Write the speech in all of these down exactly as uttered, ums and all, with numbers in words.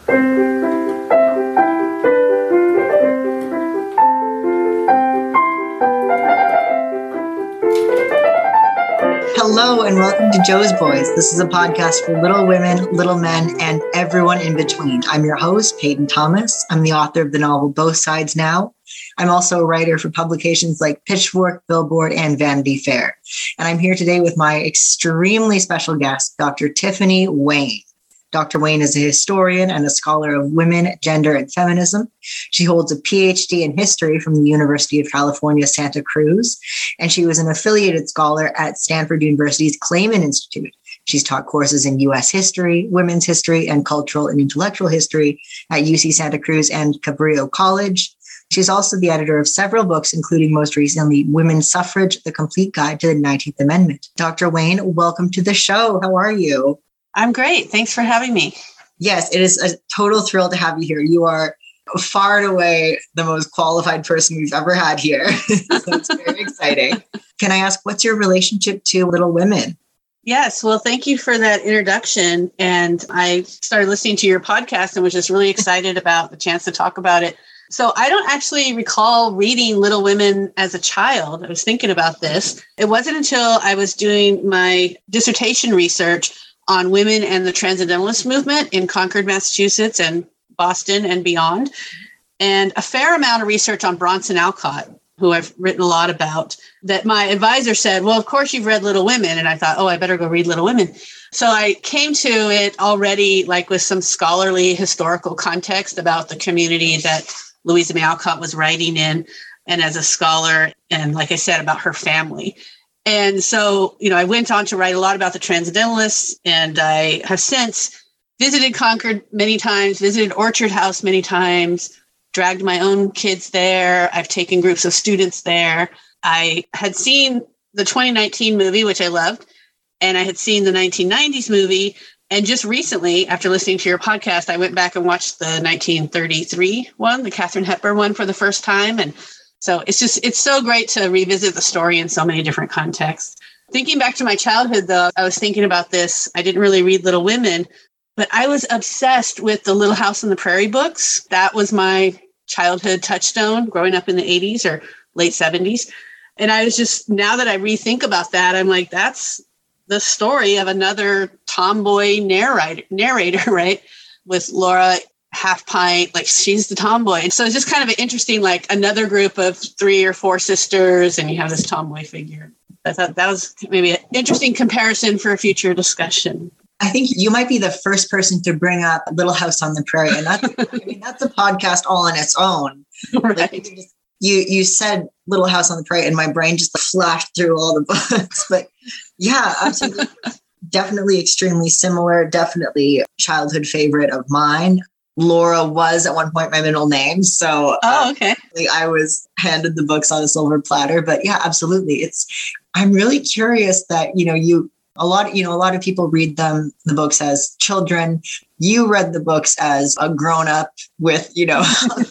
Hello and welcome to Jo's Boys. This is a podcast for little women, little men, and everyone in between. I'm your host, Peyton Thomas. I'm the author of the novel Both Sides Now. I'm also a writer for publications like Pitchfork, Billboard, and Vanity Fair. And I'm here today with my extremely special guest, Doctor Tiffany Wayne. Doctor Wayne is a historian and a scholar of women, gender, and feminism. She holds a P H D in history from the University of California, Santa Cruz, and she was an affiliated scholar at Stanford University's Clayman Institute. She's taught courses in U S history, women's history, and cultural and intellectual history at U C Santa Cruz and Cabrillo College. She's also the editor of several books, including most recently, Women's Suffrage, The Complete Guide to the nineteenth Amendment. Doctor Wayne, welcome to the show. How are you? I'm great. Thanks for having me. Yes, it is a total thrill to have you here. You are far and away the most qualified person we've ever had here. So it's very exciting. Can I ask, what's your relationship to Little Women? Yes. Well, thank you for that introduction. And I started listening to your podcast and was just really excited about the chance to talk about it. So I don't actually recall reading Little Women as a child. I was thinking about this. It wasn't until I was doing my dissertation research on women and the Transcendentalist movement in Concord, Massachusetts, and Boston and beyond, and a fair amount of research on Bronson Alcott, who I've written a lot about, that my advisor said, well, of course you've read Little Women. And I thought, oh, I better go read Little Women. So I came to it already like with some scholarly historical context about the community that Louisa May Alcott was writing in, and as a scholar, and like I said, about her family. And so, you know, I went on to write a lot about the Transcendentalists, and I have since visited Concord many times, visited Orchard House many times, dragged my own kids there. I've taken groups of students there. I had seen the twenty nineteen movie, which I loved, and I had seen the nineteen nineties movie. And just recently, after listening to your podcast, I went back and watched the nineteen thirty-three one, the Katharine Hepburn one, for the first time. And so it's just, it's so great to revisit the story in so many different contexts. Thinking back to my childhood, though, I was thinking about this. I didn't really read Little Women, but I was obsessed with the Little House on the Prairie books. That was my childhood touchstone growing up in the eighties or late seventies. And I was just, now that I rethink about that, I'm like, that's the story of another tomboy narrator, narrator, right? With Laura Half-Pint, like she's the tomboy. And so it's just kind of an interesting, like another group of three or four sisters, and you have this tomboy figure. I thought that was maybe an interesting comparison for a future discussion. I think you might be the first person to bring up Little House on the Prairie. And that's, I mean, that's a podcast all on its own. Right. Like, you, just, you you said Little House on the Prairie, and my brain just flashed through all the books. But yeah, absolutely. Definitely extremely similar. Definitely childhood favorite of mine. Laura was at one point my middle name. So oh, okay. uh, I was handed the books on a silver platter. But yeah, absolutely. It's, I'm really curious that, you know, you, a lot, you know, a lot of people read them, the books as children. You read the books as a grown up with, you know,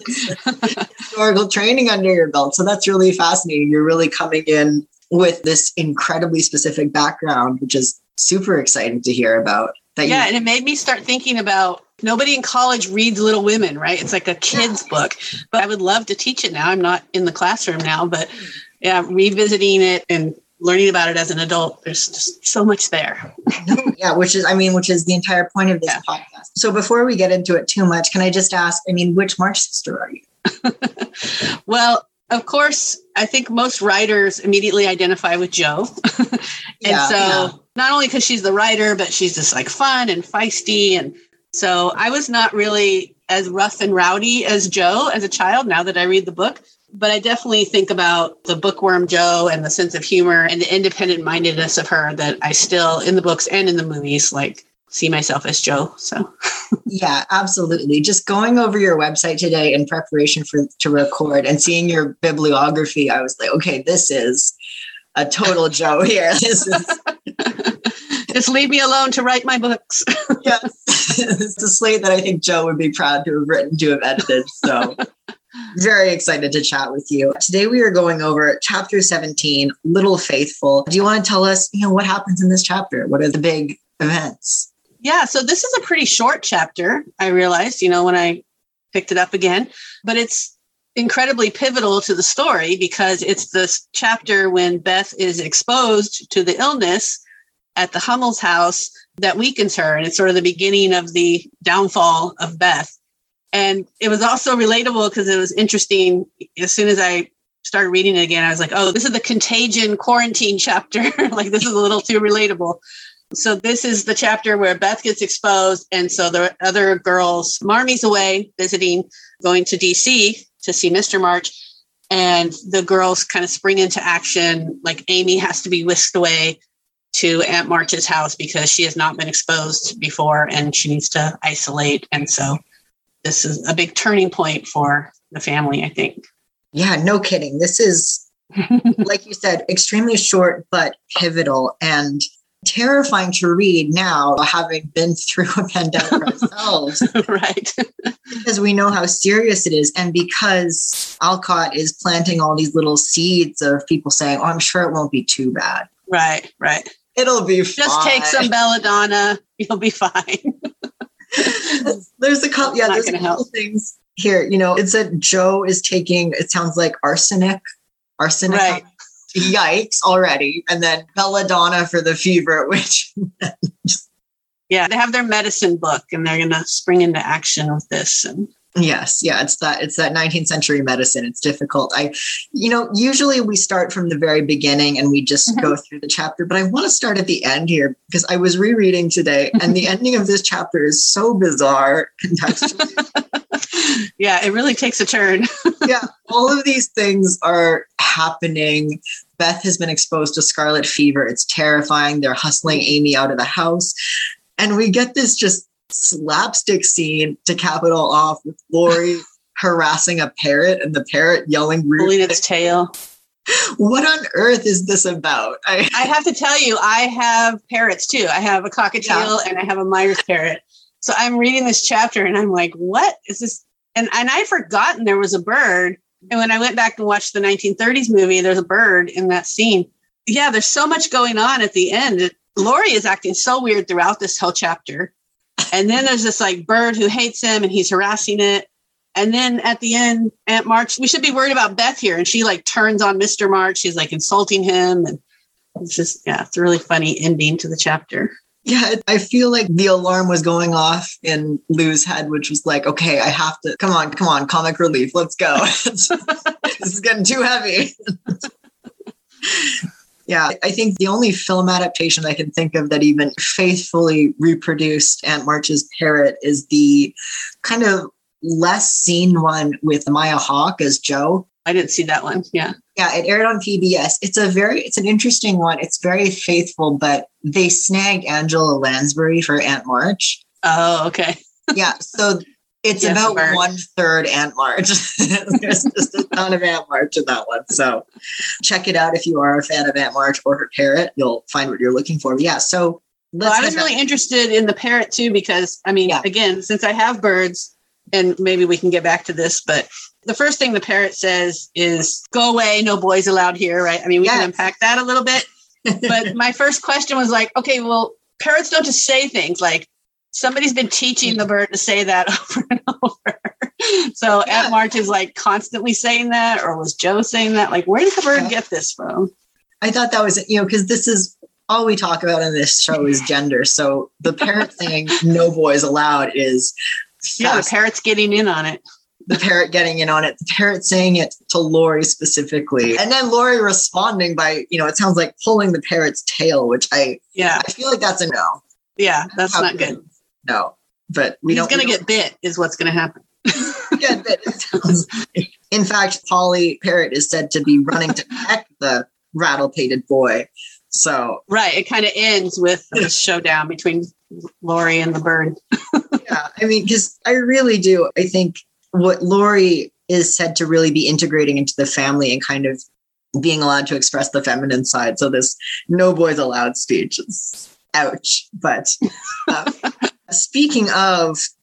historical training under your belt. So that's really fascinating. You're really coming in with this incredibly specific background, which is super exciting to hear about. That yeah. you- And it made me start thinking about, nobody in college reads Little Women, right? It's like a kid's yeah. book, but I would love to teach it now. I'm not in the classroom now, but yeah, revisiting it and learning about it as an adult, there's just so much there. Yeah, which is, I mean, which is the entire point of this yeah. podcast. So before we get into it too much, can I just ask, I mean, which March sister are you? Well, of course, I think most writers immediately identify with Jo. and yeah, so yeah. not only because she's the writer, but she's just like fun and feisty. And so I was not really as rough and rowdy as Jo as a child, now that I read the book. But I definitely think about the bookworm Jo and the sense of humor and the independent mindedness of her that I still, in the books and in the movies, like see myself as Jo. So yeah, absolutely. Just going over your website today in preparation for to record and seeing your bibliography, I was like, okay, this is a total Jo here. This is just leave me alone to write my books. Yes. It's a slate that I think Jo would be proud to have written, to have edited. So very excited to chat with you. Today we are going over chapter seventeen, Little Faithful. Do you want to tell us, you know, what happens in this chapter? What are the big events? Yeah, so this is a pretty short chapter, I realized, you know, when I picked it up again, but it's incredibly pivotal to the story because it's this chapter when Beth is exposed to the illness at the Hummel's house that weakens her. And it's sort of the beginning of the downfall of Beth. And it was also relatable because it was interesting. As soon as I started reading it again, I was like, oh, this is the contagion quarantine chapter. Like, this is a little too relatable. So this is the chapter where Beth gets exposed. And so the other girls, Marmy's away visiting, going to D C to see Mister March. And the girls kind of spring into action. Like Amy has to be whisked away to Aunt March's house because she has not been exposed before and she needs to isolate. And so this is a big turning point for the family, I think. Yeah, no kidding. This is, like you said, extremely short, but pivotal and terrifying to read now, having been through a pandemic ourselves. Right. Because we know how serious it is. And because Alcott is planting all these little seeds of people saying, oh, I'm sure it won't be too bad. Right, right. It'll be Just fine. take some belladonna. You'll be fine. There's a couple, yeah, Not there's a couple help. things here. You know, it said Joe is taking, it sounds like arsenic. Arsenic. Right. Yikes already. And then belladonna for the fever, which yeah, they have their medicine book and they're going to spring into action with this. And yes, yeah, it's that it's that nineteenth century medicine. It's difficult. I, you know, usually we start from the very beginning and we just mm-hmm. go through the chapter, but I want to start at the end here because I was rereading today and the ending of this chapter is so bizarre contextually. Yeah, it really takes a turn. Yeah, all of these things are happening. Beth has been exposed to scarlet fever. It's terrifying. They're hustling Amy out of the house. And we get this just slapstick scene to cap it all off with Laurie harassing a parrot and the parrot yelling rude pulling its tail. What on earth is this about? I, I have to tell you, I have parrots too. I have a cockatiel yeah. and I have a Myers parrot. So I'm reading this chapter and I'm like, what is this? And, and I'd forgotten there was a bird. And when I went back and watched the nineteen thirties movie, there's a bird in that scene. Yeah, there's so much going on at the end. Laurie is acting so weird throughout this whole chapter. And then there's this like bird who hates him and he's harassing it. And then at the end, Aunt March, we should be worried about Beth here. And she like turns on Mister March. She's like insulting him. And it's just, yeah, it's a really funny ending to the chapter. Yeah, I feel like the alarm was going off in Lou's head, which was like, okay, I have to, come on, come on, comic relief, let's go. This is getting too heavy. Yeah, I think the only film adaptation I can think of that even faithfully reproduced Aunt March's parrot is the kind of less seen one with Maya Hawke as Jo. I didn't see that one. Yeah. Yeah, it aired on P B S. It's a very, it's an interesting one. It's very faithful, but they snagged Angela Lansbury for Aunt March. Oh, okay. Yeah, so it's yes, about March. One third Aunt March. There's just a ton of Aunt March in that one. So check it out if you are a fan of Aunt March or her parrot. You'll find what you're looking for. Yeah, so well, I was really back. interested in the parrot too, because I mean, yeah. again, since I have birds, and maybe we can get back to this, but the first thing the parrot says is, go away, no boys allowed here, right? I mean, we yes. can unpack that a little bit. But my first question was like, okay, well, parrots don't just say things like, somebody's been teaching the bird to say that over and over. So yeah. Aunt March is like constantly saying that, or was Jo saying that? Like, where did the bird yeah. get this from? I thought that was, you know, because this is all we talk about in this show is gender. So the parrot saying no boys allowed is yeah, fast. The parrot's getting in on it. The parrot getting in on it, the parrot saying it to Laurie specifically. And then Laurie responding by, you know, it sounds like pulling the parrot's tail, which I, yeah, I feel like that's a no. Yeah, that's How not good. No, but we He's don't. He's going to get bit is what's going to happen. Get bit. It sounds like. In fact, Polly Parrot is said to be running to peck the rattle-pated boy. So right. It kind of ends with a showdown between Laurie and the bird. Yeah. I mean, because I really do. I think what Laurie is said to really be integrating into the family and kind of being allowed to express the feminine side. So this no boys allowed speech is ouch. But uh, speaking of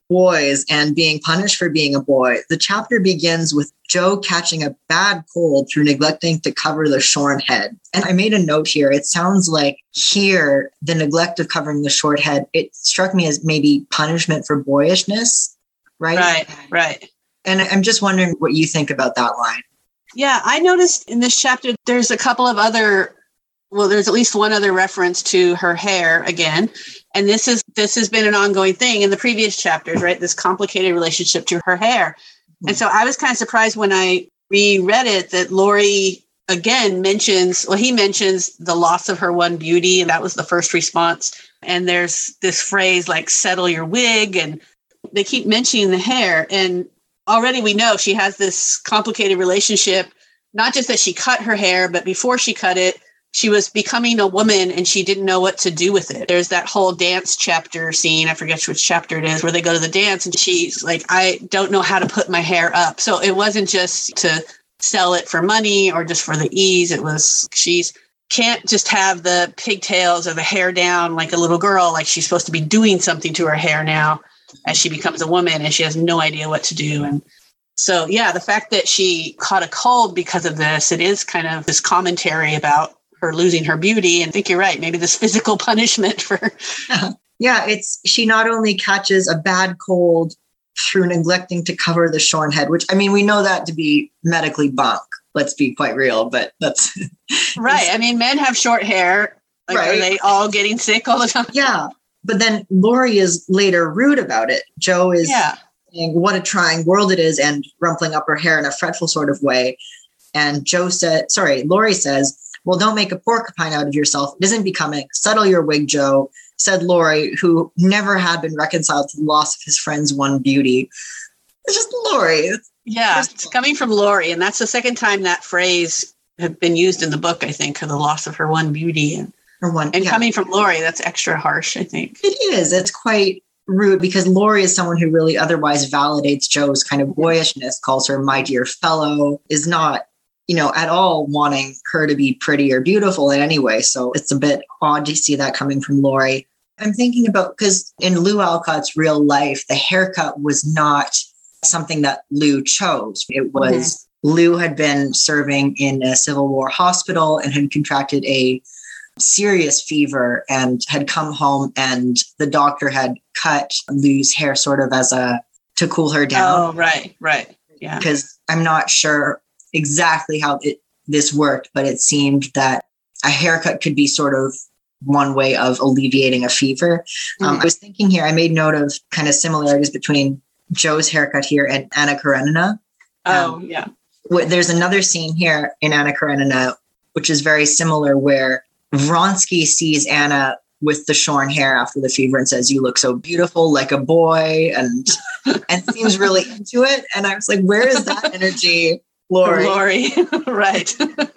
boys and being punished for being a boy, the chapter begins with Joe catching a bad cold through neglecting to cover the shorn head. And I made a note here. It sounds like here, the neglect of covering the short head, it struck me as maybe punishment for boyishness, right? Right, right. And I'm just wondering what you think about that line. Yeah, I noticed in this chapter, there's a couple of other, well, there's at least one other reference to her hair again. And this is this has been an ongoing thing in the previous chapters, right? This complicated relationship to her hair. And so I was kind of surprised when I reread it that Laurie again mentions, well, he mentions the loss of her one beauty. And that was the first response. And there's this phrase like settle your wig. And they keep mentioning the hair. And already we know she has this complicated relationship, not just that she cut her hair, but before she cut it, she was becoming a woman and she didn't know what to do with it. There's that whole dance chapter scene. I forget which chapter it is, where they go to the dance and she's like, I don't know how to put my hair up. So it wasn't just to sell it for money or just for the ease. It was, she's can't just have the pigtails or the hair down like a little girl. Like she's supposed to be doing something to her hair now as she becomes a woman and she has no idea what to do. And so, yeah, the fact that she caught a cold because of this, it is kind of this commentary about her losing her beauty. And I think you're right. Maybe this physical punishment for her. Yeah, it's she not only catches a bad cold through neglecting to cover the shorn head, which, I mean, we know that to be medically bunk. Let's be quite real, but that's right. I mean, men have short hair. Like, right. Are they all getting sick all the time? Yeah. But then Laurie is later rude about it. Joe is yeah. saying what a trying world it is and rumpling up her hair in a fretful sort of way. And Joe said, sorry, Laurie says, well, don't make a porcupine out of yourself. It isn't becoming. Settle your wig, Joe, said Laurie, who never had been reconciled to the loss of his friend's one beauty. It's just Laurie. Yeah, it's coming from Laurie. And that's the second time that phrase had been used in the book, I think, of the loss of her one beauty. And, her one, and yeah. coming from Laurie, that's extra harsh, I think. It is. It's quite rude because Laurie is someone who really otherwise validates Joe's kind of boyishness, calls her my dear fellow, is not, you know, at all wanting her to be pretty or beautiful in any way. So it's a bit odd to see that coming from Laurie. I'm thinking about, because in Lou Alcott's real life, the haircut was not something that Lou chose. It was mm-hmm. Lou had been serving in a Civil War hospital and had contracted a serious fever and had come home, and the doctor had cut Lou's hair sort of as a, to cool her down. Oh, right, right. Yeah. Because I'm not sure exactly how it, this worked, but it seemed that a haircut could be sort of one way of alleviating a fever. Mm-hmm. Um, I was thinking here, I made note of kind of similarities between Joe's haircut here and Anna Karenina. Oh, um, yeah. Wh- there's another scene here in Anna Karenina, which is very similar, where Vronsky sees Anna with the shorn hair after the fever and says, you look so beautiful like a boy, and and seems really into it. And I was like, where is that energy, Laurie? Laurie, right.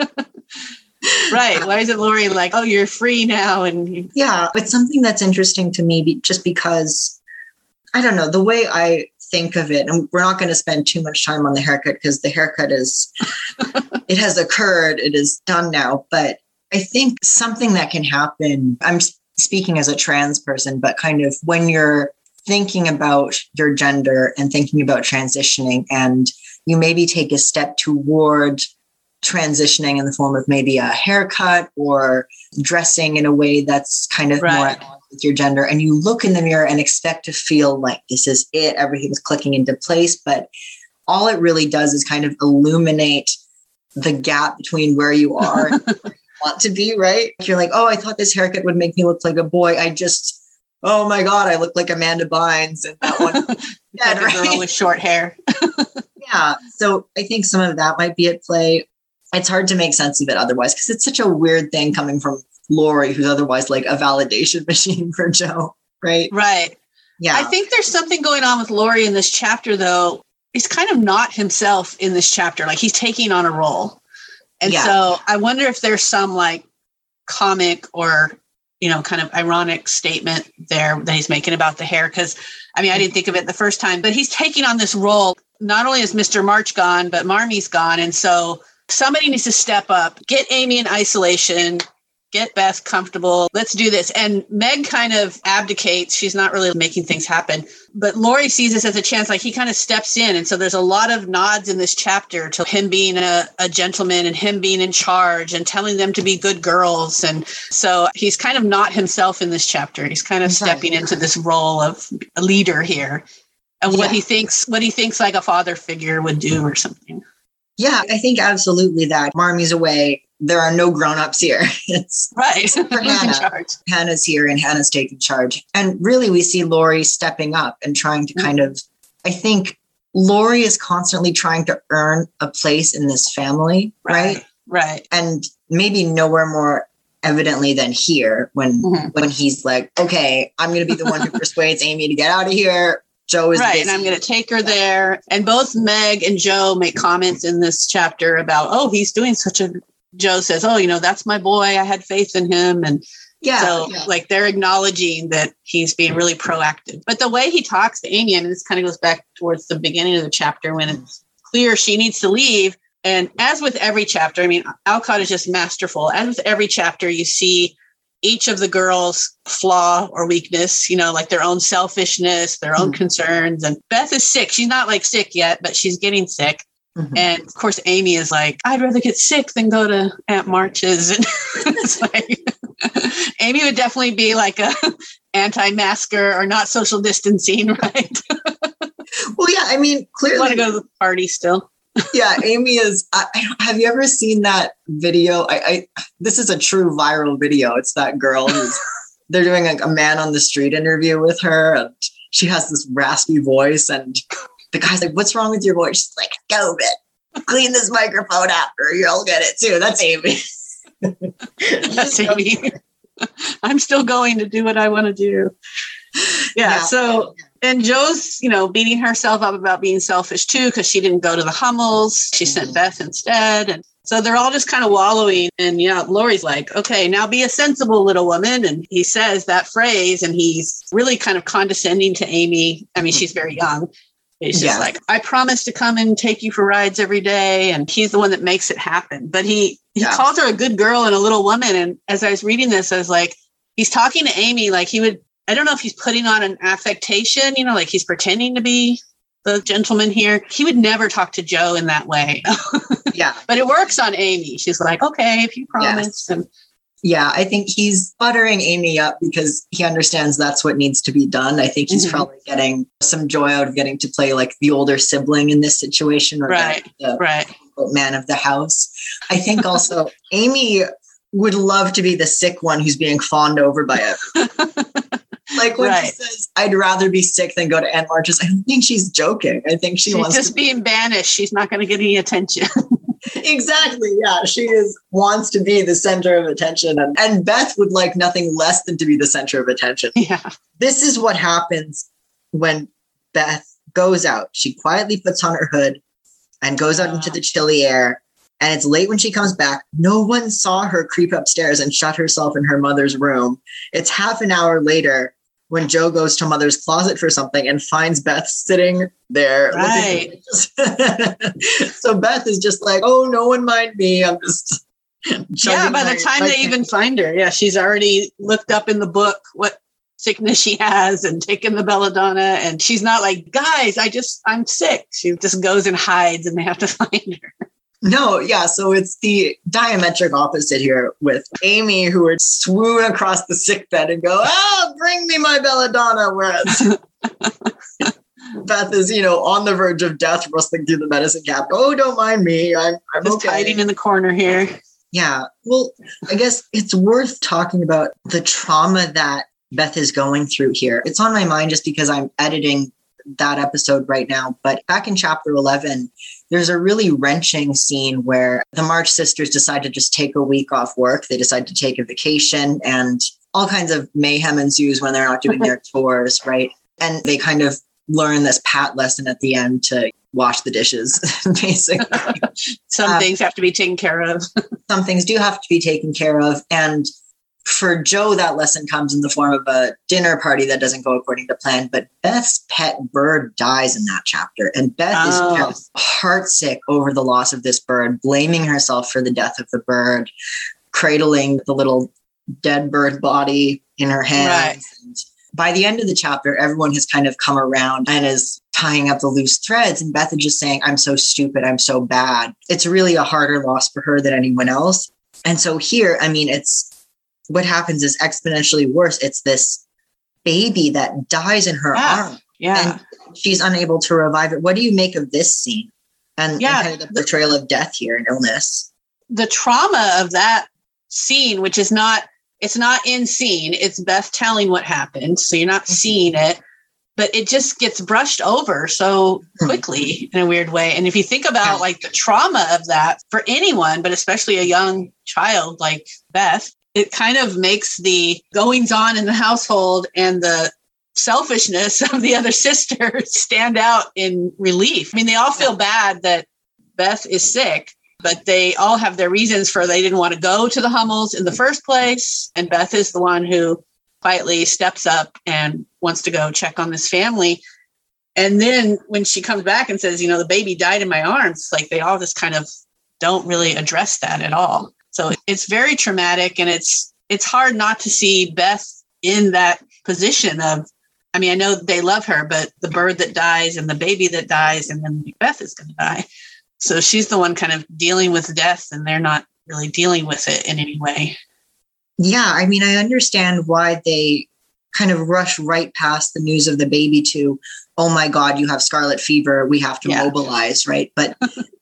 Right. Why is it Laurie like, oh, you're free now? And you- yeah, it's something that's interesting to me be- just because, I don't know, the way I think of it, and we're not going to spend too much time on the haircut because the haircut is, it has occurred, it is done now. But I think something that can happen, I'm speaking as a trans person, but kind of when you're thinking about your gender and thinking about transitioning, and you maybe take a step toward transitioning in the form of maybe a haircut or dressing in a way that's kind of right. more at odds with your gender, and you look in the mirror and expect to feel like this is it, everything's clicking into place, but all it really does is kind of illuminate the gap between where you are and where you want to be, right? You're like, oh, I thought this haircut would make me look like a boy. I just, oh my God, I look like Amanda Bynes and that one. Yeah, like a girl with short hair. Yeah. So I think some of that might be at play. It's hard to make sense of it otherwise, because it's such a weird thing coming from Laurie, who's otherwise like a validation machine for Joe, right? Right. Yeah. I think there's something going on with Laurie in this chapter, though. He's kind of not himself in this chapter. Like, he's taking on a role. And yeah. so I wonder if there's some like comic or, you know, kind of ironic statement there that he's making about the hair. Because, I mean, I didn't think of it the first time, but he's taking on this role. Not only is Mister March gone, but Marmie's gone. And so somebody needs to step up, get Amy in isolation, get Beth comfortable. Let's do this. And Meg kind of abdicates. She's not really making things happen. But Laurie sees this as a chance, like he kind of steps in. And so there's a lot of nods in this chapter to him being a, a gentleman and him being in charge and telling them to be good girls. And so he's kind of not himself in this chapter. He's kind of stepping into this role of a leader here. And what yeah. he thinks, what he thinks like a father figure would do or something. Yeah, I think absolutely that. Marmy's away. There are no grown-ups here. It's right. for Hannah. Hannah's here and Hannah's taking charge. And really we see Laurie stepping up and trying to mm-hmm. kind of, I think Laurie is constantly trying to earn a place in this family, right? Right. right. And maybe nowhere more evidently than here when mm-hmm. when he's like, okay, I'm going to be the one who persuades Amy to get out of here. Joe is right, busy. and I'm going to take her there. And both Meg and Joe make comments in this chapter about, oh, he's doing such a. Joe says, oh, you know, that's my boy. I had faith in him. And yeah, so yeah. like they're acknowledging that he's being really proactive. But the way he talks to Amy, and this kind of goes back towards the beginning of the chapter when it's clear she needs to leave. And as with every chapter, I mean, Alcott is just masterful. As with every chapter, you see each of the girls' flaw or weakness, you know, like their own selfishness, their own mm-hmm. concerns. And Beth is sick. She's not like sick yet, but she's getting sick. Mm-hmm. And of course, Amy is like, I'd rather get sick than go to Aunt March's. And it's like, Amy would definitely be like a anti-masker or not social distancing, right? Well, yeah, I mean, clearly. Want to go to the party still. Yeah, Amy is. I, have you ever seen that video? I, I this is a true viral video. It's that girl who's they're doing like a man on the street interview with her, and she has this raspy voice, and the guy's like, "What's wrong with your voice?" She's like, "COVID, clean this microphone after you'll get it too." That's Amy. That's Amy. I'm still going to do what I want to do. Yeah, yeah. So. And Joe's, you know, beating herself up about being selfish, too, because she didn't go to the Hummels. She sent Beth instead. And so they're all just kind of wallowing. And, yeah, Laurie's like, okay, now be a sensible little woman. And he says that phrase, and he's really kind of condescending to Amy. I mean, she's very young. He's just yeah. like, I promise to come and take you for rides every day. And he's the one that makes it happen. But he, he yeah. calls her a good girl and a little woman. And as I was reading this, I was like, he's talking to Amy like he would. I don't know if he's putting on an affectation, you know, like he's pretending to be the gentleman here. He would never talk to Joe in that way. Yeah. But it works on Amy. She's like, okay, if you promise. Yes. And yeah, I think he's buttering Amy up because he understands that's what needs to be done. I think he's mm-hmm. probably getting some joy out of getting to play like the older sibling in this situation. Or right, the right. man of the house. I think also Amy would love to be the sick one who's being fawned over by everyone. Like when right. she says, I'd rather be sick than go to Aunt March's, I don't think she's joking. I think she she's wants just to being banished. She's not going to get any attention. Exactly. Yeah. She is wants to be the center of attention. And, and Beth would like nothing less than to be the center of attention. Yeah. This is what happens when Beth goes out. She quietly puts on her hood and goes out uh. into the chilly air. And it's late when she comes back. No one saw her creep upstairs and shut herself in her mother's room. It's half an hour later when Joe goes to mother's closet for something and finds Beth sitting there. Right. So Beth is just like, oh, no one mind me. I'm just. Yeah, by the time they even find her, yeah, she's already looked up in the book what sickness she has and taken the belladonna. And she's not like, guys, I just, I'm sick. She just goes and hides and they have to find her. No, yeah. So it's the diametric opposite here with Amy, who would swoon across the sick bed and go, oh, bring me my belladonna. Whereas Beth is, you know, on the verge of death, rustling through the medicine cap. Oh, don't mind me. I'm, I'm just okay. hiding in the corner here. Yeah. Well, I guess it's worth talking about the trauma that Beth is going through here. It's on my mind just because I'm editing that episode right now. But back in chapter eleven, there's a really wrenching scene where the March sisters decide to just take a week off work. They decide to take a vacation and all kinds of mayhem ensues when they're not doing their chores, right? And they kind of learn this pat lesson at the end to wash the dishes, basically. Some um, things have to be taken care of. Some things do have to be taken care of. And for Joe, that lesson comes in the form of a dinner party that doesn't go according to plan. But Beth's pet bird dies in that chapter. And Beth oh. is heartsick over the loss of this bird, blaming herself for the death of the bird, cradling the little dead bird body in her hands. Right. And by the end of the chapter, everyone has kind of come around and is tying up the loose threads. And Beth is just saying, I'm so stupid. I'm so bad. It's really a harder loss for her than anyone else. And so here, I mean, it's what happens is exponentially worse. It's this baby that dies in her yeah. arm. Yeah. And she's unable to revive it. What do you make of this scene? And, yeah. and kind of the portrayal of death here and illness. The trauma of that scene, which is not, it's not in scene, it's Beth telling what happened. So you're not mm-hmm. seeing it, but it just gets brushed over so quickly mm-hmm. in a weird way. And if you think about yeah. like the trauma of that for anyone, but especially a young child like Beth, it kind of makes the goings on in the household and the selfishness of the other sister stand out in relief. I mean, they all feel bad that Beth is sick, but they all have their reasons for they didn't want to go to the Hummels in the first place. And Beth is the one who quietly steps up and wants to go check on this family. And then when she comes back and says, you know, the baby died in my arms, like they all just kind of don't really address that at all. So it's very traumatic, and it's it's hard not to see Beth in that position of, I mean, I know they love her, but the bird that dies and the baby that dies, and then Beth is going to die. So she's the one kind of dealing with death, and they're not really dealing with it in any way. Yeah, I mean, I understand why they kind of rush right past the news of the baby to, oh my God, you have scarlet fever, we have to yeah. mobilize, right? But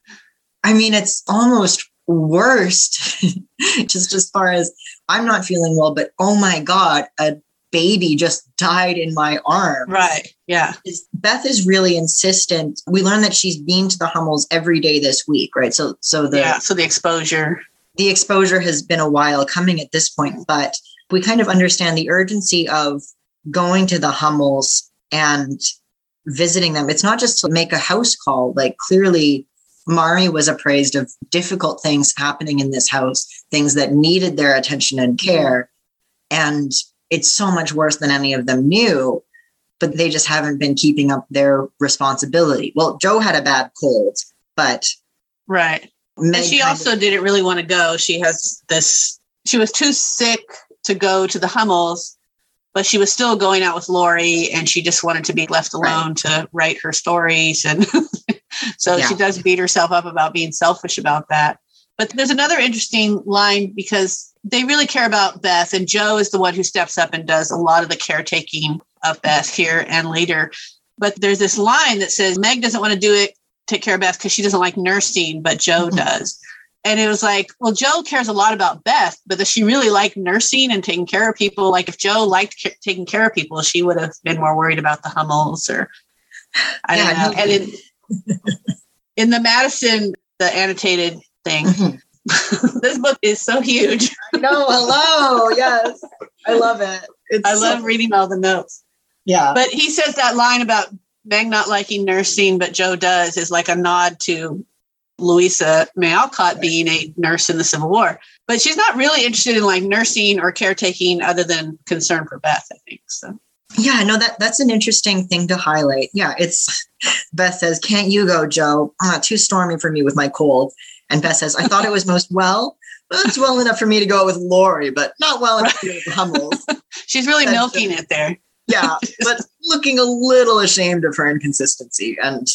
I mean, it's almost worst, just as far as I'm not feeling well, but oh my God, a baby just died in my arms. Right. Yeah. Beth is really insistent. We learned that she's been to the Hummels every day this week, right? So, so the yeah. So the exposure, the exposure has been a while coming at this point, but we kind of understand the urgency of going to the Hummels and visiting them. It's not just to make a house call. Like clearly, Mari was appraised of difficult things happening in this house, things that needed their attention and care. And it's so much worse than any of them knew, but they just haven't been keeping up their responsibility. Well, Jo had a bad cold, but right. Meg and she also of, didn't really want to go. She has this, she was too sick to go to the Hummels, but she was still going out with Lori, and she just wanted to be left alone right. to write her stories. And so yeah. she does beat herself up about being selfish about that. But there's another interesting line because they really care about Beth, and Jo is the one who steps up and does a lot of the caretaking of Beth here and later. But there's this line that says Meg doesn't want to do it, take care of Beth because she doesn't like nursing, but Jo mm-hmm. does. And it was like, well, Jo cares a lot about Beth, but does she really like nursing and taking care of people? Like if Jo liked ca- taking care of people, she would have been more worried about the Hummels or I don't yeah, know. No. And in, in the Madison, the annotated thing, mm-hmm. this book is so huge. I know. Hello. Yes. I love it. It's I so love reading all the notes. Yeah. But he says that line about Meg not liking nursing, but Jo does, is like a nod to Louisa May Alcott being a nurse in the Civil War. But she's not really interested in like nursing or caretaking other than concern for Beth, I think. So yeah, no, that that's an interesting thing to highlight. Yeah, it's Beth says, can't you go, Jo? Ah, too stormy for me with my cold. And Beth says, I thought it was most well. Well, it's well enough for me to go with Lori, but not well enough to go with the Hummels. She's really and, milking it there. Yeah, but looking a little ashamed of her inconsistency. And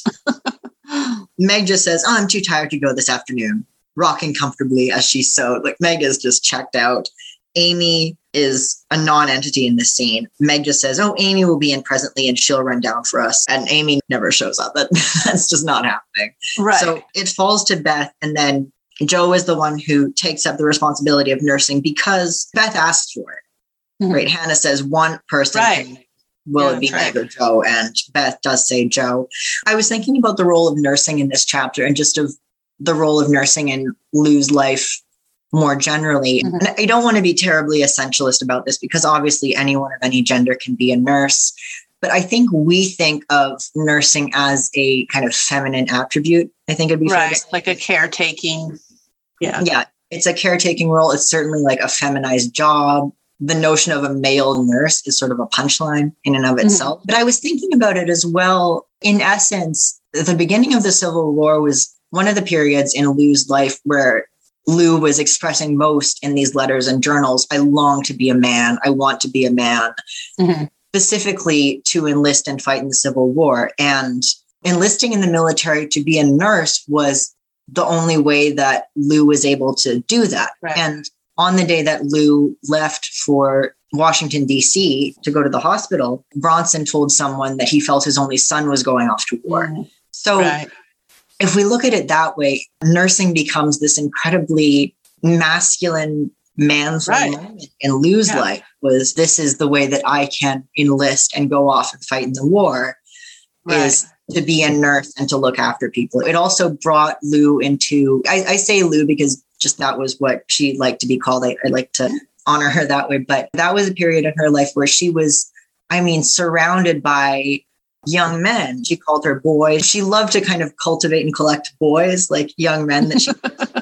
Meg just says, oh, I'm too tired to go this afternoon, rocking comfortably as she's sewed. Like Meg is just checked out. Amy is a non-entity in this scene. Meg just says, oh, Amy will be in presently and she'll run down for us. And Amy never shows up. That, that's just not happening. Right. So it falls to Beth. And then Jo is the one who takes up the responsibility of nursing because Beth asked for it. Mm-hmm. Right. Hannah says one person right. can, will yeah, it be right. Meg or Jo? And Beth does say Jo. I was thinking about the role of nursing in this chapter and just of the role of nursing in Lou's life more generally. Mm-hmm. And I don't want to be terribly essentialist about this because obviously anyone of any gender can be a nurse. But I think we think of nursing as a kind of feminine attribute. I think it'd be right, like a caretaking. Yeah. Yeah. It's a caretaking role. It's certainly like a feminized job. The notion of a male nurse is sort of a punchline in and of itself. Mm-hmm. But I was thinking about it as well. In essence, the beginning of the Civil War was one of the periods in Lou's life where Lou was expressing most in these letters and journals. I long to be a man. I want to be a man, mm-hmm. specifically to enlist and fight in the Civil War. And enlisting in the military to be a nurse was the only way that Lou was able to do that. Right. And on the day that Lou left for Washington, D C to go to the hospital, Bronson told someone that he felt his only son was going off to war. Mm. So right. if we look at it that way, nursing becomes this incredibly masculine man's right. moment in Lou's yeah. life was this is the way that I can enlist and go off and fight in the war right. is to be a nurse and to look after people. It also brought Lou into, I, I say Lou because just that was what she liked to be called. I, I like to honor her that way. But that was a period in her life where she was, I mean, surrounded by young men. She called her boys. She loved to kind of cultivate and collect boys, like young men that she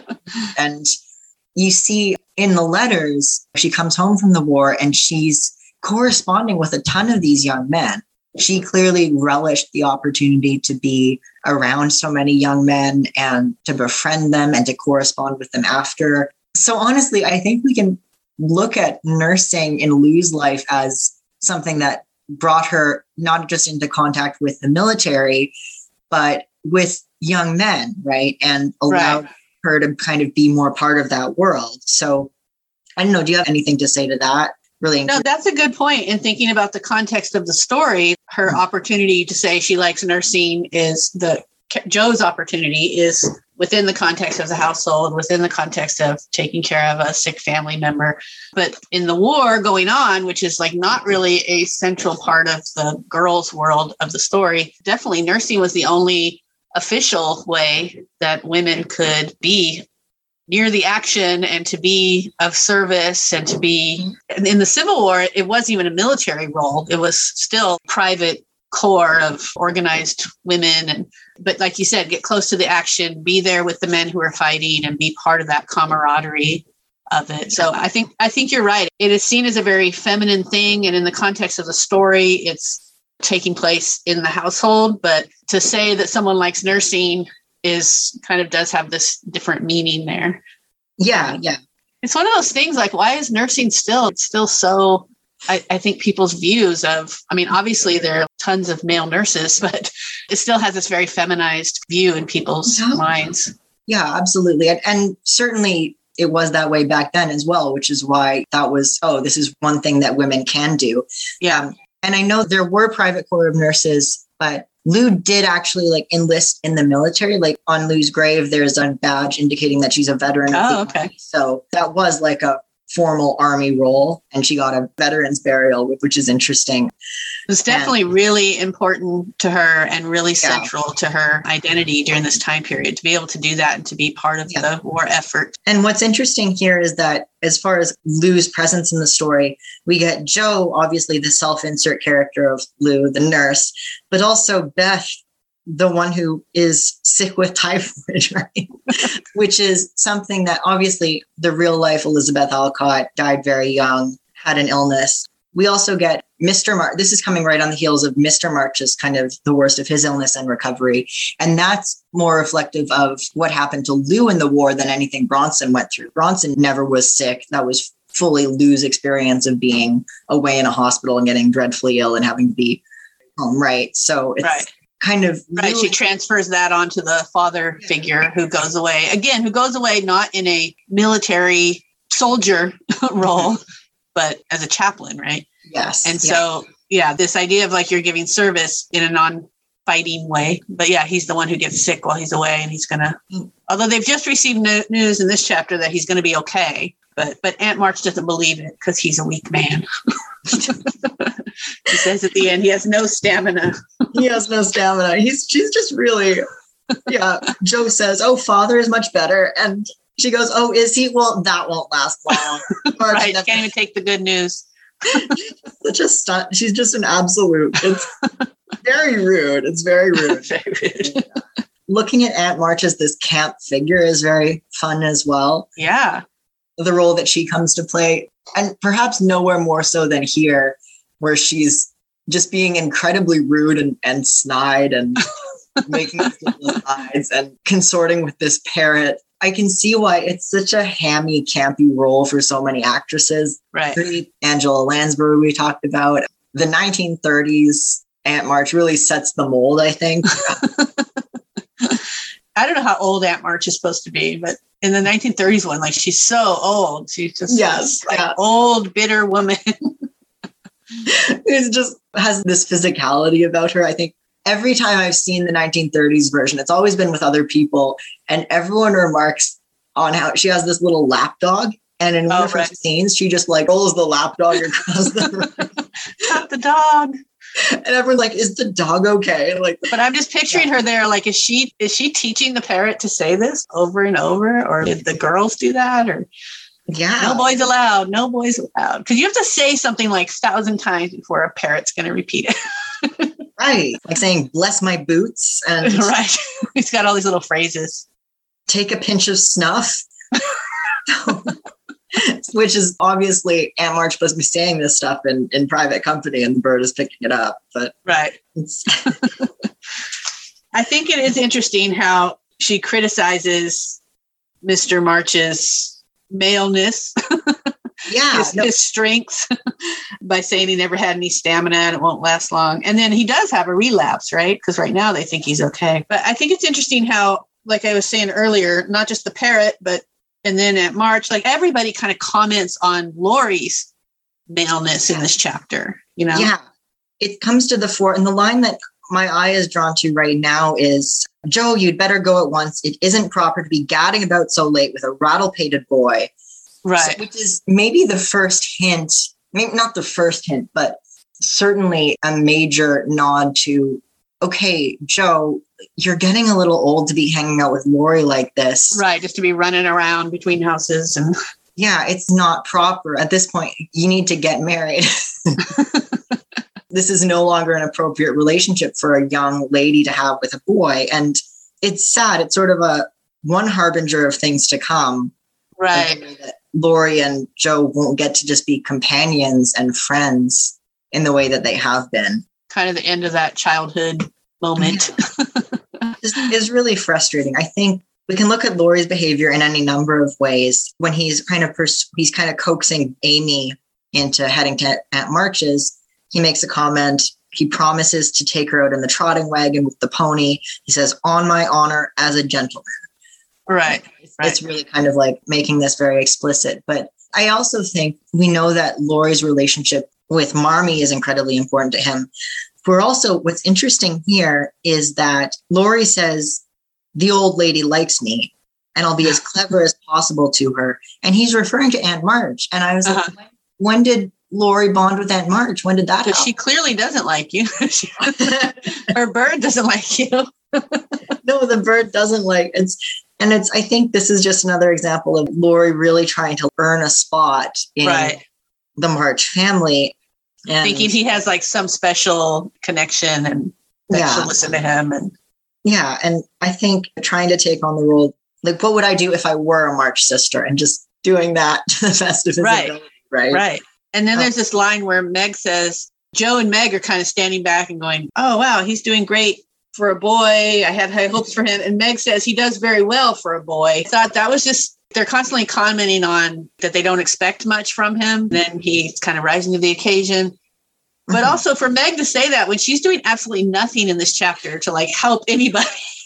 and you see in the letters, she comes home from the war and she's corresponding with a ton of these young men. She clearly relished the opportunity to be around so many young men and to befriend them and to correspond with them after. So honestly, I think we can look at nursing in Lou's life as something that brought her not just into contact with the military, but with young men, right? And allowed right. her to kind of be more part of that world. So I don't know, do you have anything to say to that? Really? No, that's a good point. In thinking about the context of the story, her mm-hmm. opportunity to say she likes nursing is the Joe's opportunity is within the context of the household, within the context of taking care of a sick family member. But in the war going on, which is like not really a central part of the girls' world of the story, definitely nursing was the only official way that women could be near the action and to be of service and to be in the Civil War. It wasn't even a military role. It was still private corps of organized women. And, but like you said, get close to the action, be there with the men who are fighting and be part of that camaraderie of it. So I think, I think you're right. It is seen as a very feminine thing. And in the context of the story, it's taking place in the household. But to say that someone likes nursing is kind of does have this different meaning there. Yeah, yeah. It's one of those things like, why is nursing still, it's still so, I, I think people's views of, I mean, obviously there are tons of male nurses, but it still has this very feminized view in people's yeah. minds. Yeah, absolutely. And, and certainly it was that way back then as well, which is why that was, oh, this is one thing that women can do. Yeah. Um, and I know there were private corps of nurses, but Lou did actually like enlist in the military. Like on Lou's grave, there's a badge indicating that she's a veteran. Oh, of the okay. Army. So that was like a formal Army role, and she got a veteran's burial, which is interesting. It was definitely and, really important to her and really yeah. central to her identity during this time period to be able to do that and to be part of yeah. the war effort. And what's interesting here is that as far as Lou's presence in the story, we get Joe, obviously the self-insert character of Lou, the nurse, but also Beth, the one who is sick with typhoid, right? Which is something that obviously the real life Elizabeth Alcott died very young, had an illness. We also get Mister March. This is coming right on the heels of Mister March's kind of the worst of his illness and recovery. And that's more reflective of what happened to Lou in the war than anything Bronson went through. Bronson never was sick. That was fully Lou's experience of being away in a hospital and getting dreadfully ill and having to be home, right? So it's right. kind of right. really- she transfers that onto the father figure who goes away again, who goes away not in a military soldier role, but as a chaplain, right? Yes. And yeah. so, yeah, this idea of like you're giving service in a non-fighting way, but yeah, he's the one who gets sick while he's away, and he's gonna. Although they've just received no- news in this chapter that he's going to be okay, but but Aunt March doesn't believe it because he's a weak man. He says at the end he has no stamina. He has no stamina. He's she's just really, yeah. Joe says, "Oh, father is much better," and she goes, "Oh, is he? Well, that won't last long." Right? Never- can't even take the good news. Such a stunt. She's just an absolute. It's very rude. It's very rude. Very rude. Yeah. Looking at Aunt March as this camp figure is very fun as well. Yeah. The role that she comes to play, and perhaps nowhere more so than here, where she's just being incredibly rude and, and snide and making sides and consorting with this parrot I can see why it's such a hammy, campy role for so many actresses. Right. Angela Lansbury, we talked about. The nineteen thirties Aunt March really sets the mold, I think. I don't know how old Aunt March is supposed to be, but in the nineteen thirties one, like she's so old. She's just yes, like yeah. old, bitter woman. It just has this physicality about her. I think every time I've seen the nineteen thirties version, it's always been with other people, and everyone remarks on how she has this little lap dog. And in one oh, of her right. scenes, she just like rolls the lap dog across the room. Not the dog. And everyone's like, is the dog okay? Like, but I'm just picturing yeah. her there. Like, is she is she teaching the parrot to say this over and over? Or did the girls do that? Or yeah. No boys allowed. No boys allowed. Because you have to say something like a thousand times before a parrot's going to repeat it. Right. Like saying, bless my boots. And right. He's got all these little phrases. Take a pinch of snuff. Which is obviously Aunt March supposed to be saying this stuff in, in private company, and the bird is picking it up. But right. I think it is interesting how she criticizes Mister March's maleness, yeah, his, no. his strength, by saying he never had any stamina and it won't last long. And then he does have a relapse, right? Because right now they think he's okay. But I think it's interesting how, like I was saying earlier, not just the parrot, but and then at March, like everybody kind of comments on Laurie's maleness in this chapter, you know? Yeah, it comes to the fore. And the line that my eye is drawn to right now is, Joe, you'd better go at once. It isn't proper to be gadding about so late with a rattle-pated boy. Right. So, which is maybe the first hint, maybe not the first hint, but certainly a major nod to, okay, Joe, you're getting a little old to be hanging out with Laurie like this. Right, just to be running around between houses. And yeah, it's not proper. At this point, you need to get married. This is no longer an appropriate relationship for a young lady to have with a boy. And it's sad. It's sort of a one harbinger of things to come. Right. That Laurie and Joe won't get to just be companions and friends in the way that they have been. Kind of the end of that childhood moment. Yeah. This is really frustrating. I think we can look at Laurie's behavior in any number of ways. When he's kind of pers- he's kind of coaxing Amy into heading to Aunt March's, he makes a comment. He promises to take her out in the trotting wagon with the pony. He says, on my honor as a gentleman. Right. It's, right. it's really kind of like making this very explicit. But I also think we know that Laurie's relationship with Marmee is incredibly important to him. We're also, what's interesting here is that Laurie says, the old lady likes me and I'll be as clever as possible to her. And he's referring to Aunt March. And I was uh-huh. like, when did Laurie bond with Aunt March? When did that happen? She clearly doesn't like you. Her bird doesn't like you. No, the bird doesn't like it's. And it's, I think this is just another example of Laurie really trying to earn a spot in right. the March family. And thinking he has like some special connection and that yeah. she'll listen to him. And yeah. And I think trying to take on the role, like, what would I do if I were a March sister, and just doing that to the best of his right. ability, right? Right. And then oh. there's this line where Meg says, Joe and Meg are kind of standing back and going, oh, wow, he's doing great for a boy. I have high hopes for him. And Meg says he does very well for a boy. I thought that was just, they're constantly commenting on that they don't expect much from him. Then he's kind of rising to the occasion. But mm-hmm. also for Meg to say that when she's doing absolutely nothing in this chapter to like help anybody.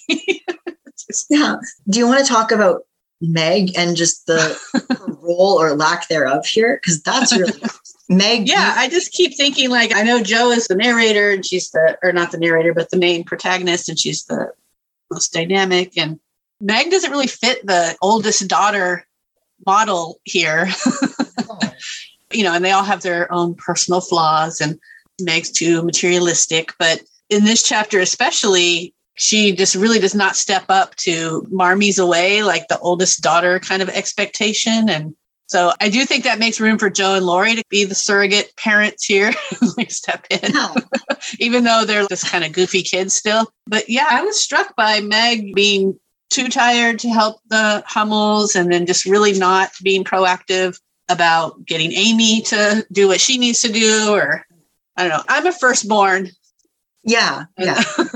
just, yeah. Do you want to talk about Meg and just the role or lack thereof here? Because that's really Meg. Yeah, I just keep thinking, like, I know Joe is the narrator and she's the, or not the narrator, but the main protagonist, and she's the most dynamic. And Meg doesn't really fit the oldest daughter model here. Oh. You know, and they all have their own personal flaws, and Meg's too materialistic. But in this chapter especially, she just really does not step up to Marmee's away, like the oldest daughter kind of expectation. And so I do think that makes room for Joe and Laurie to be the surrogate parents here, like step in, no. even though they're just kind of goofy kids still. But yeah, I was struck by Meg being too tired to help the Hummels, and then just really not being proactive about getting Amy to do what she needs to do. Or I don't know. I'm a firstborn. Yeah. Yeah.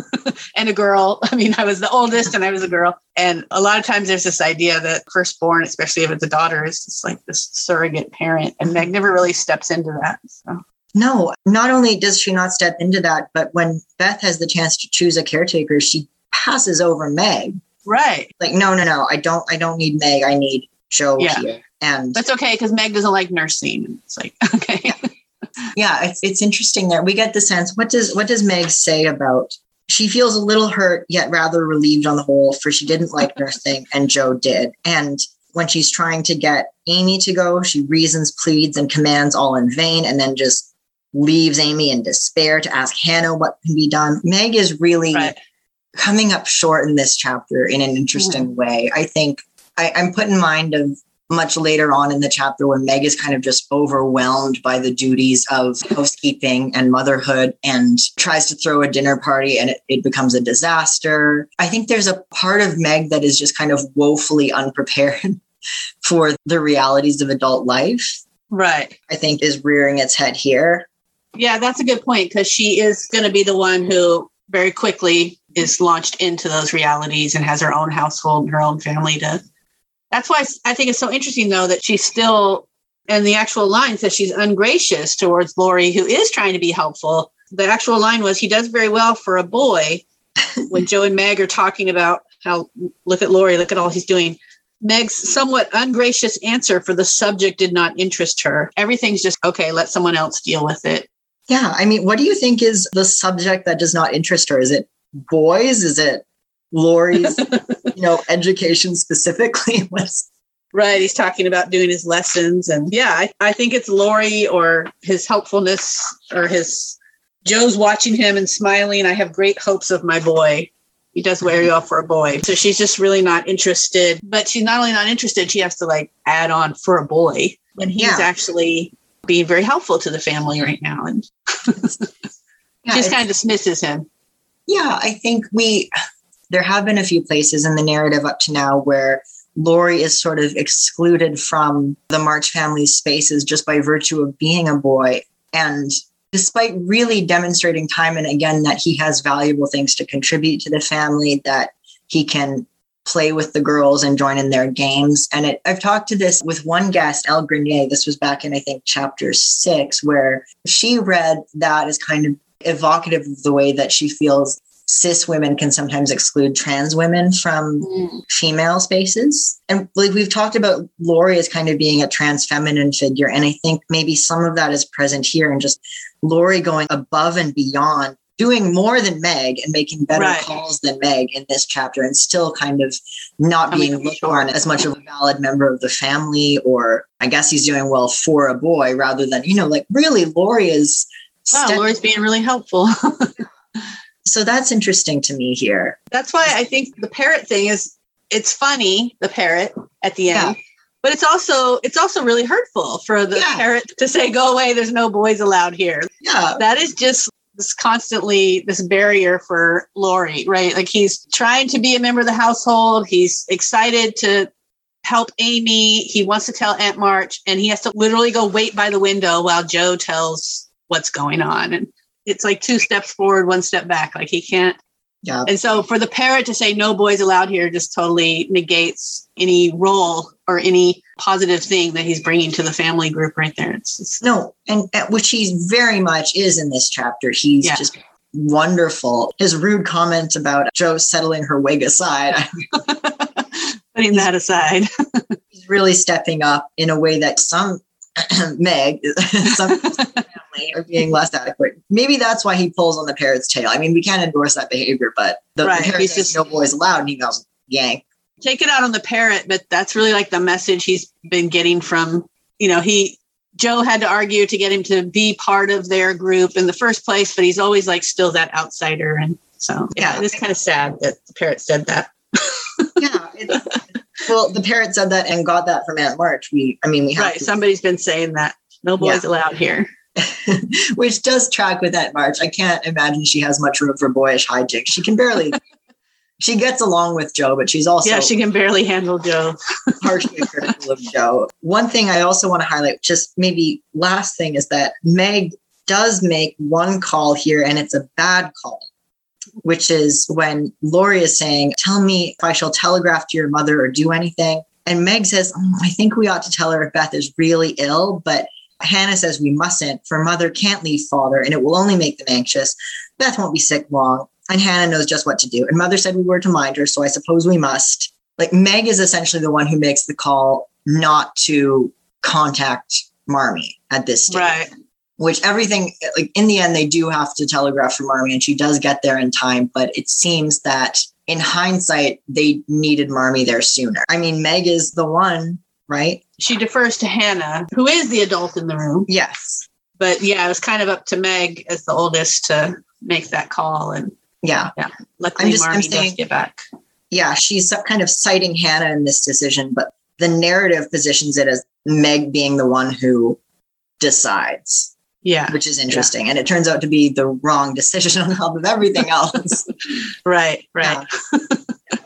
and a girl. I mean, I was the oldest and I was a girl. And a lot of times there's this idea that firstborn, especially if it's a daughter, is just like this surrogate parent. And Meg never really steps into that. So. No, not only does she not step into that, but when Beth has the chance to choose a caretaker, she passes over Meg. Right. Like, no, no, no, I don't, I don't need Meg. I need Joe yeah. here. And that's okay because Meg doesn't like nursing. It's like, okay. Yeah. Yeah, it's, it's interesting there. We get the sense, what does what does Meg say about, she feels a little hurt, yet rather relieved on the whole, for she didn't like nursing and Joe did. And when she's trying to get Amy to go, she reasons, pleads, and commands all in vain, and then just leaves Amy in despair to ask Hannah what can be done. Meg is really right. coming up short in this chapter in an interesting mm-hmm. way. I think I, I'm put in mind of much later on in the chapter when Meg is kind of just overwhelmed by the duties of housekeeping and motherhood and tries to throw a dinner party and it, it becomes a disaster. I think there's a part of Meg that is just kind of woefully unprepared for the realities of adult life. Right. I think is rearing its head here. Yeah, that's a good point because she is going to be the one who very quickly is launched into those realities and has her own household and her own family to. That's why I think it's so interesting, though, that she's still, and the actual line says she's ungracious towards Laurie, who is trying to be helpful. The actual line was, he does very well for a boy. When Joe and Meg are talking about how, look at Laurie, look at all he's doing. Meg's somewhat ungracious answer for the subject did not interest her. Everything's just, okay, let someone else deal with it. Yeah. I mean, what do you think is the subject that does not interest her? Is it boys? Is it Laurie's, you know, education specifically? Right. He's talking about doing his lessons. And yeah, I, I think it's Laurie or his helpfulness or his Joe's watching him and smiling. I have great hopes of my boy. He does very well for a boy. So she's just really not interested. But she's not only not interested, she has to like add on for a boy when he's yeah. actually being very helpful to the family right now. And yeah, she just kind of dismisses him. Yeah, I think we... There have been a few places in the narrative up to now where Laurie is sort of excluded from the March family's spaces just by virtue of being a boy. And despite really demonstrating time and again that he has valuable things to contribute to the family, that he can play with the girls and join in their games. And it, I've talked to this with one guest, Elle Grenier. This was back in, I think, chapter six, where she read that as kind of evocative of the way that she feels cis women can sometimes exclude trans women from mm. female spaces. And like we've talked about Laurie as kind of being a trans feminine figure. And I think maybe some of that is present here and just Laurie going above and beyond, doing more than Meg and making better right. calls than Meg in this chapter and still kind of not I being mean, looked sure. on as much of a valid member of the family, or I guess he's doing well for a boy rather than, you know, like really Laurie is. Wow, step- Laurie's being really helpful. So that's interesting to me here. That's why I think the parrot thing is, it's funny, the parrot at the end, yeah. but it's also, it's also really hurtful for the yeah. parrot to say, go away, there's no boys allowed here. Yeah. That is just this constantly, this barrier for Laurie, right? Like he's trying to be a member of the household. He's excited to help Amy. He wants to tell Aunt March, and he has to literally go wait by the window while Joe tells what's going on. And it's like two steps forward, one step back. Like he can't. Yeah. And so for the parrot to say no boys allowed here just totally negates any role or any positive thing that he's bringing to the family group right there. It's, it's no, and uh, which he very much is in this chapter. He's yeah. just wonderful. His rude comment about Joe settling her wig aside. Putting that aside. He's really stepping up in a way that some Meg, some family are being less adequate. Maybe that's why he pulls on the parrot's tail. I mean, we can't endorse that behavior, but the, right. the parrot says no boys allowed, and he goes, gang. Take it out on the parrot, but that's really like the message he's been getting from, you know, he, Joe had to argue to get him to be part of their group in the first place, but he's always like still that outsider. And so, yeah, yeah. It is kind of sad that the parrot said that. yeah. It's, well, the parrot said that and got that from Aunt March. We, I mean, we have right. To, Somebody's been saying that no boys yeah. allowed here, which does track with Aunt March. I can't imagine she has much room for boyish hijinks. She can barely, she gets along with Joe, but she's also yeah, she can barely handle Joe. Harshly critical of Joe. One thing I also want to highlight, just maybe last thing, is that Meg does make one call here, and it's a bad call. which is when Lori is saying, tell me if I shall telegraph to your mother or do anything. And Meg says, oh, I think we ought to tell her if Beth is really ill. But Hannah says we mustn't, for mother can't leave father and it will only make them anxious. Beth won't be sick long. And Hannah knows just what to do. And mother said we were to mind her, so I suppose we must. Like, Meg is essentially the one who makes the call not to contact Marmee at this stage. Right. Which everything, like, in the end, they do have to telegraph for Marmee, and she does get there in time. But it seems that in hindsight, they needed Marmee there sooner. I mean, Meg is the one, right? She defers to Hannah, who is the adult in the room. Yes. But yeah, it was kind of up to Meg as the oldest to make that call. And yeah, yeah. Luckily, just, Marmee does get back. Yeah, she's kind of citing Hannah in this decision, but the narrative positions it as Meg being the one who decides. Yeah. Which is interesting. Yeah. And it turns out to be the wrong decision on top of everything else. Right, right. Yeah.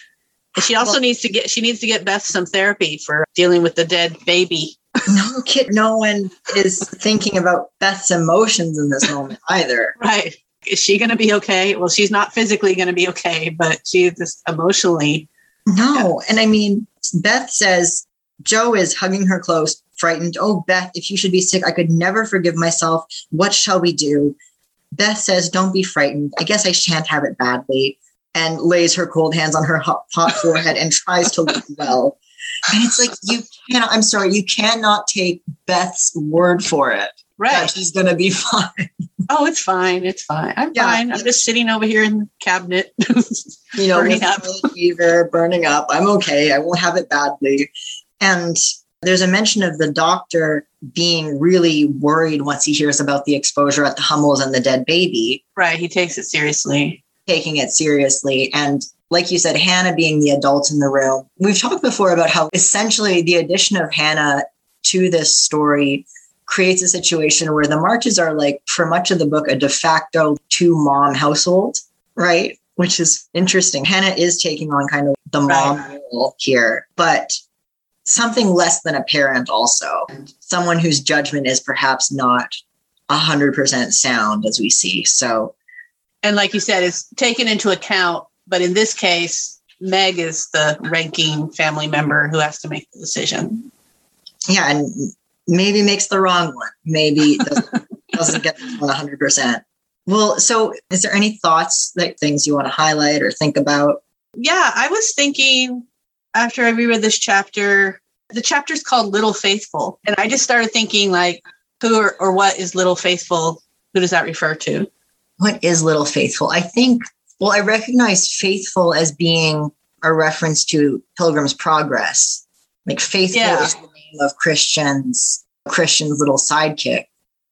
She also well, needs to get, she needs to get Beth some therapy for dealing with the dead baby. No kid, no one is thinking about Beth's emotions in this moment either. Right. Is she going to be okay? Well, she's not physically going to be okay, but she's just emotionally. No. And I mean, Beth says, Joe is hugging her close, frightened. Oh, Beth, if you should be sick, I could never forgive myself. What shall we do? Beth says, don't be frightened. I guess I shan't have it badly. And lays her cold hands on her hot, hot forehead and tries to look well. And it's like, you cannot, I'm sorry, you cannot take Beth's word for it. Right. That she's going to be fine. Oh, it's fine. It's fine. I'm yeah. fine. I'm just sitting over here in the cabinet. You know, burning up. Fever, burning up. I'm okay. I won't have it badly. And there's a mention of the doctor being really worried once he hears about the exposure at the Hummels and the dead baby. Right. He takes it seriously. Taking it seriously. And like you said, Hannah being the adult in the room. We've talked before about how essentially the addition of Hannah to this story creates a situation where the Marches are, like, for much of the book, a de facto two-mom household, right? Which is interesting. Hannah is taking on kind of the mom right. role here, but something less than a parent also. Someone whose judgment is perhaps not one hundred percent sound, as we see. So, and like you said, it's taken into account, but in this case, Meg is the ranking family member who has to make the decision. Yeah, and maybe makes the wrong one. Maybe doesn't, doesn't get this one one hundred percent. Well, so is there any thoughts, like things you want to highlight or think about? Yeah, I was thinking after I reread this chapter, the chapter's called Little Faithful. And I just started thinking, like, who or, or what is Little Faithful? Who does that refer to? What is Little Faithful? I think, well, I recognize faithful as being a reference to Pilgrim's Progress. Like, faithful yeah. is the name of Christian's, Christian's little sidekick.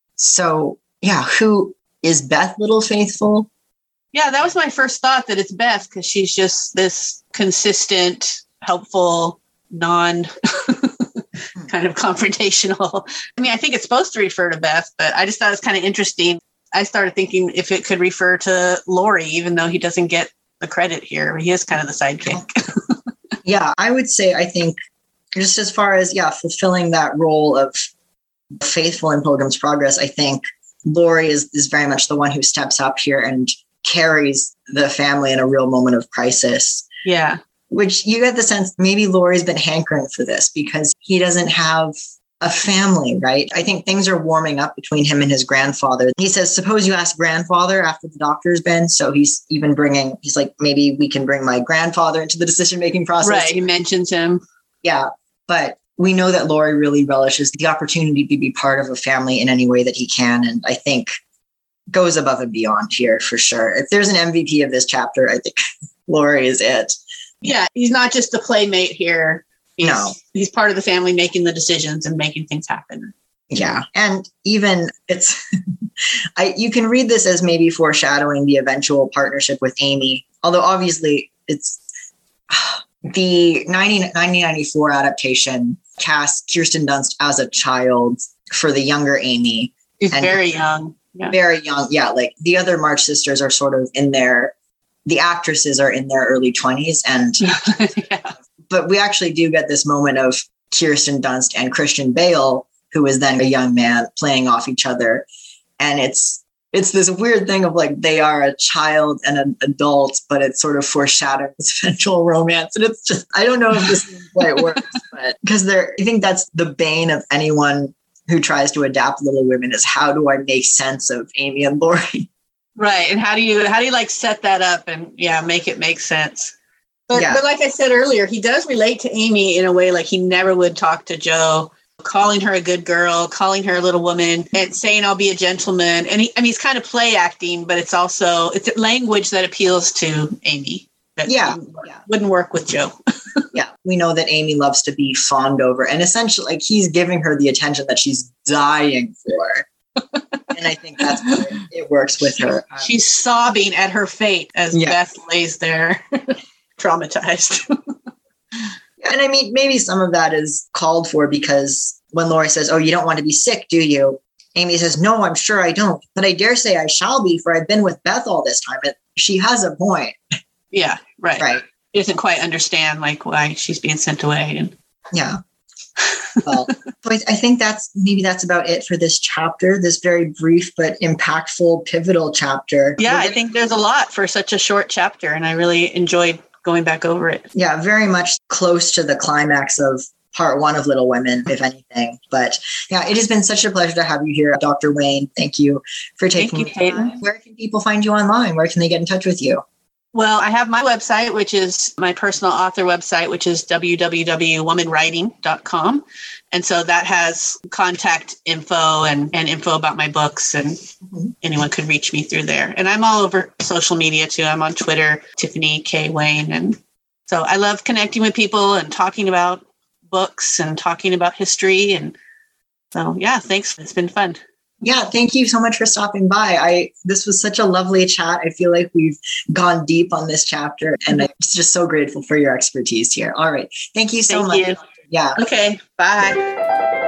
So, yeah, who is Beth Little Faithful? Yeah, that was my first thought, that it's Beth, because she's just this consistent, helpful, non kind of confrontational. I mean, I think it's supposed to refer to Beth, but I just thought it was kind of interesting. I started thinking if it could refer to Laurie, even though he doesn't get the credit here. He is kind of the sidekick. Yeah, I would say, I think, just as far as, yeah, fulfilling that role of faithful in Pilgrim's Progress, I think Laurie is, is very much the one who steps up here and carries the family in a real moment of crisis. Yeah. Which you get the sense maybe Laurie's been hankering for this because he doesn't have a family, right? I think things are warming up between him and his grandfather. He says, suppose you ask grandfather after the doctor's been. So he's even bringing, he's like, maybe we can bring my grandfather into the decision-making process. Right. He mentions him. Yeah. But we know that Laurie really relishes the opportunity to be part of a family in any way that he can. And I think goes above and beyond here for sure. If there's an M V P of this chapter, I think Laurie is it. Yeah. He's not just a playmate here. He's, no, he's part of the family making the decisions and making things happen. Yeah. And even it's, I, you can read this as maybe foreshadowing the eventual partnership with Amy. Although obviously it's the nineteen ninety-four adaptation cast Kirsten Dunst as a child for the younger Amy. She's very young. Yeah. Very young. Yeah. Like the other March sisters are sort of in their, the actresses are in their early twenties. And yeah. But we actually do get this moment of Kirsten Dunst and Christian Bale, who is then a young man, playing off each other. And it's it's this weird thing of like they are a child and an adult, but it's sort of foreshadowing this eventual romance. And it's just, I don't know if this is quite works, but because they're, I think that's the bane of anyone who tries to adapt Little Women is how do I make sense of Amy and Laurie? Right. And how do you, how do you like set that up and yeah, make it make sense? But, yeah. but like I said earlier, he does relate to Amy in a way like he never would talk to Jo, calling her a good girl, calling her a little woman, and saying, I'll be a gentleman. And he, I mean, he's kind of play acting, but it's also, it's language that appeals to Amy. That yeah. wouldn't, yeah. wouldn't work with Jo. Yeah. We know that Amy loves to be fawned over. And essentially, like, he's giving her the attention that she's dying for. And I think that's where it works with her. Um, she's sobbing at her fate as yeah. Beth lays there traumatized. And I mean, maybe some of that is called for because when Laurie says, oh, you don't want to be sick, do you? Amy says, no, I'm sure I don't. But I dare say I shall be, for I've been with Beth all this time. And she has a point. Yeah, right. Right. She doesn't quite understand like why she's being sent away. And yeah. Well, so I, I think that's maybe that's about it for this chapter, this very brief but impactful, pivotal chapter. Yeah, I think there's a lot for such a short chapter, and I really enjoyed going back over it. Yeah, very much close to the climax of part one of Little Women, if anything. But yeah, it has been such a pleasure to have you here, Doctor Wayne. Thank you for taking Thank you, the time. Where can people find you online? Where can they get in touch with you? Well, I have my website, which is my personal author website, which is w w w dot woman writing dot com. And so that has contact info and, and info about my books, and mm-hmm. anyone could reach me through there. And I'm all over social media too. I'm on Twitter, Tiffany K. Wayne. And so I love connecting with people and talking about books and talking about history. And so, yeah, thanks. It's been fun. Yeah, thank you so much for stopping by. I this was such a lovely chat. I feel like we've gone deep on this chapter, and I'm just so grateful for your expertise here. All right. Thank you so thank much. You. Yeah. Okay. Bye.